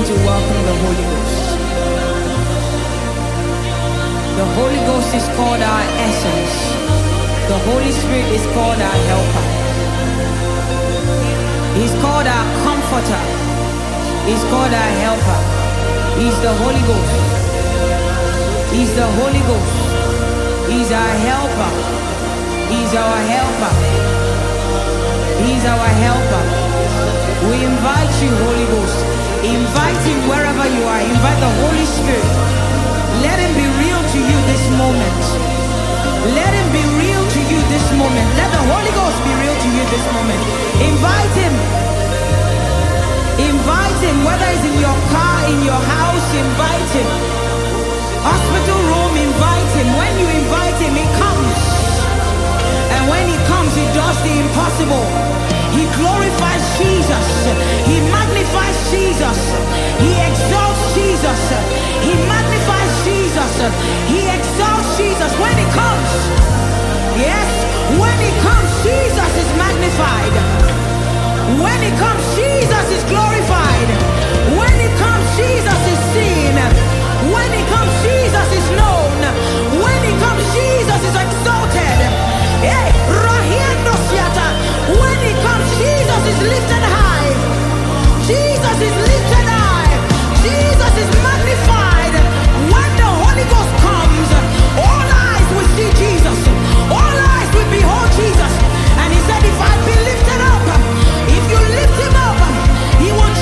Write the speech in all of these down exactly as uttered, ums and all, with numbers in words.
to welcome the Holy Ghost. The Holy Ghost is called our essence. The Holy Spirit is called our helper. He's called our comforter. He's called our helper. He's the Holy Ghost. He's the Holy Ghost. He's our helper. He's our helper. He's our helper. We invite you, Holy Ghost. Invite him wherever you are. Invite the Holy Spirit. Let him be real to you this moment. Let him be real to you this moment. Let the Holy Ghost be real to you this moment. Invite him. Invite him. Whether it's in your car, in your house, invite him. Hospital room, invite him. When you invite him, he comes. And when he comes, he does the impossible. He glorifies Jesus. He magnifies Jesus. He exalts Jesus. He magnifies Jesus. He exalts Jesus. When he comes, yes, when he comes, Jesus is magnified. When he comes, Jesus is glorified. When he comes, Jesus is seen. When he comes, Jesus is known. When he comes, Jesus is exalted. Hey, Rahiendo Siata. When he comes, Jesus is lifted high. Jesus is lifted high. Jesus is magnified. When the Holy Ghost comes, all eyes will see Jesus. All eyes will behold Jesus. And he said, if I be lifted up, if you lift him up, he will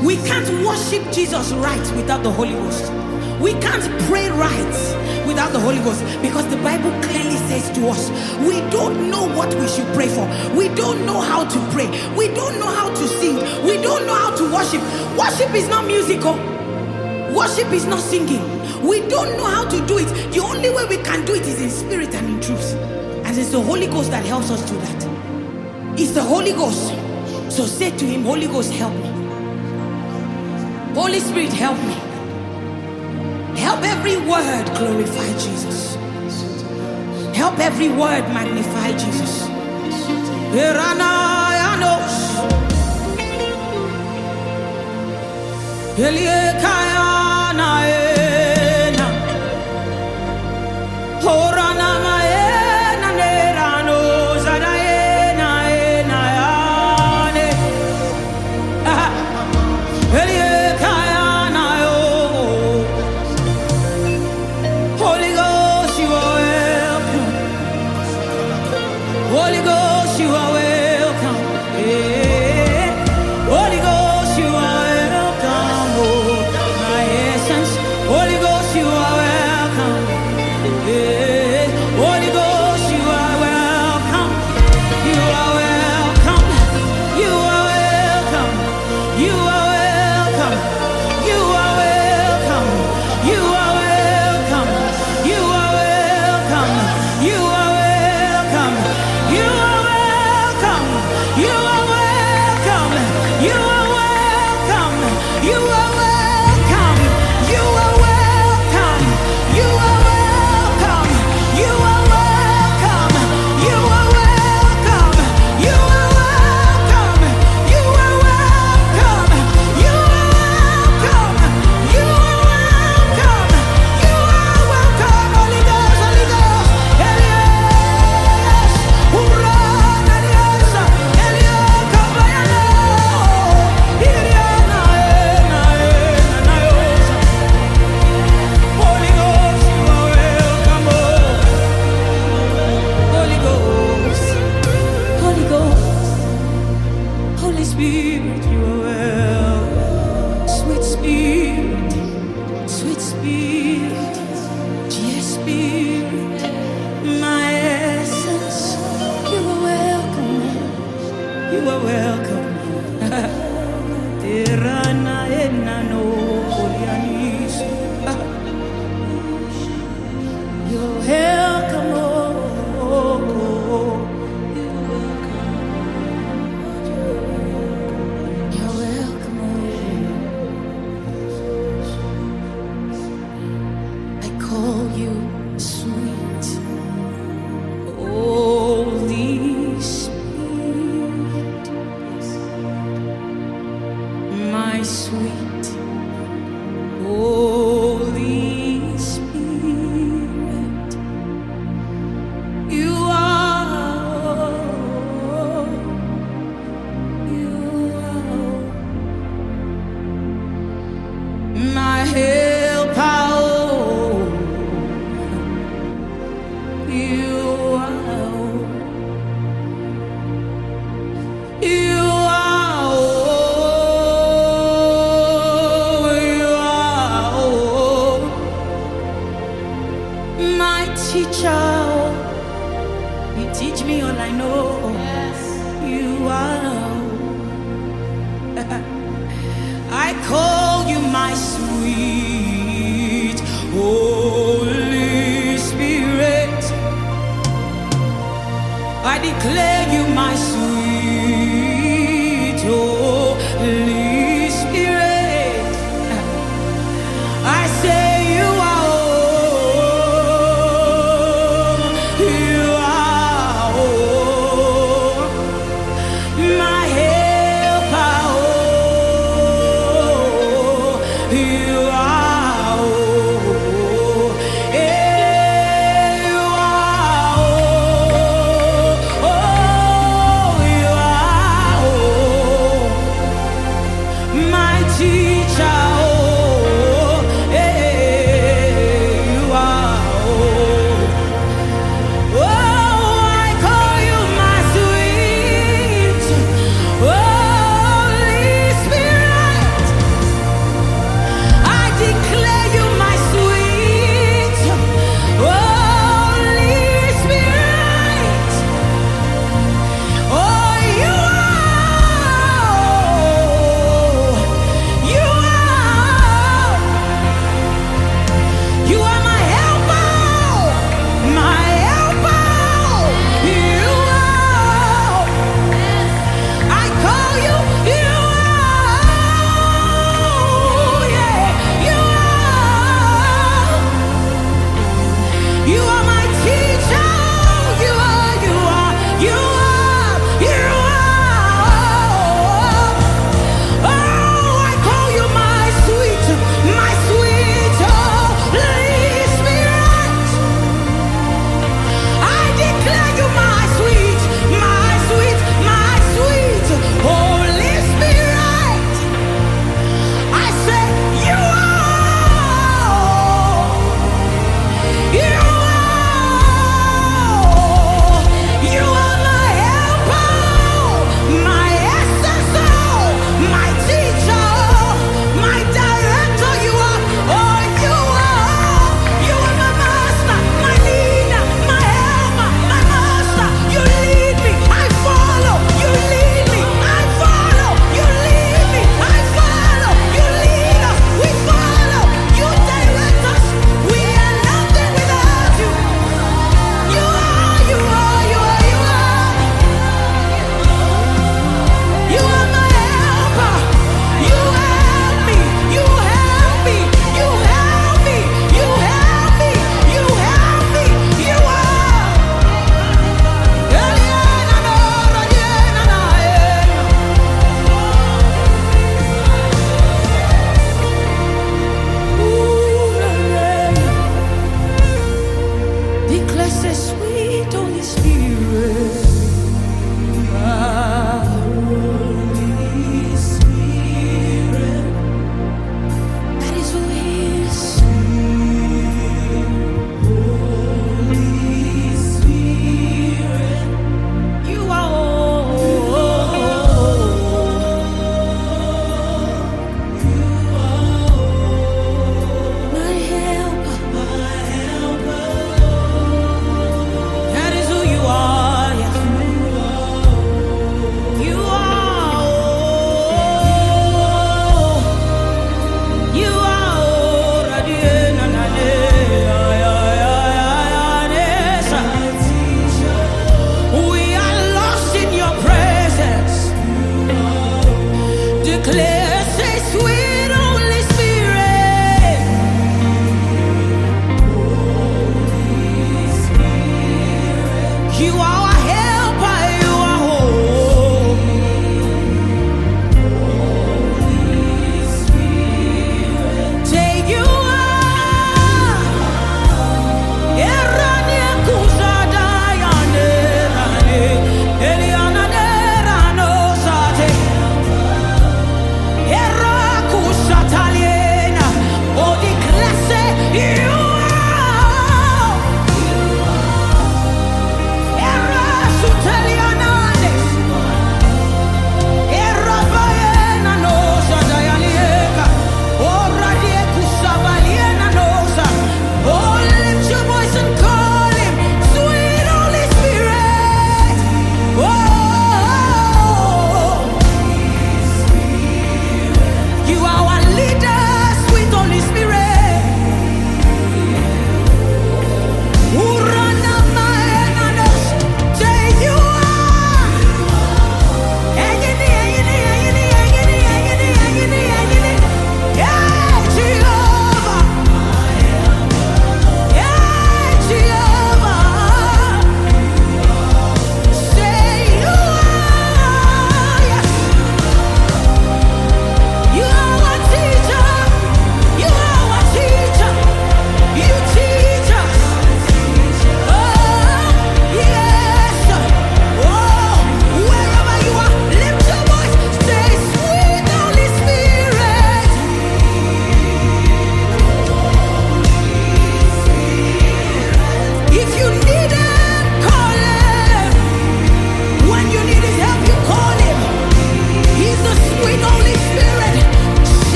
We can't worship Jesus right without the Holy Ghost. We can't pray right without the Holy Ghost, because the Bible clearly says to us, we don't know what we should pray for. We don't know how to pray. We don't know how to sing. We don't know how to worship. Worship is not musical. Worship is not singing. We don't know how to do it. The only way we can do it is in spirit and in truth. And it's the Holy Ghost that helps us do that. It's the Holy Ghost. So say to him, Holy Ghost, help me. Holy Spirit, help me. Help every word glorify Jesus. Help every word magnify Jesus. Holy Ghost, you are welcome. Yeah. Holy Ghost, you are welcome. Oh, my essence. Holy Ghost, you are welcome. Yeah. Holy Ghost, you are welcome. You are welcome. You are welcome. You are welcome. You are welcome. You are welcome. You are welcome. You are You are welcome. You are welcome. You are welcome. You are welcome. You are welcome. You are welcome. You are welcome. You are welcome. You are welcome. You are welcome. You are welcome. You are welcome. You are welcome. Holy Ghost, Holy Ghost. Spirit, you are well. Sweet Spirit, sweet Spirit, dear Spirit, my essence, you are welcome. You are welcome. Terana enano polianis. You're welcome. Call you sweet Holy Spirit, my sweet Holy Spirit. You are, you are my helper. Teacher, you teach me all I know. Yes. You are. I call you my sweet Holy Spirit. I declare you my sweet Holy Spirit. I say you are. Spirit.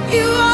You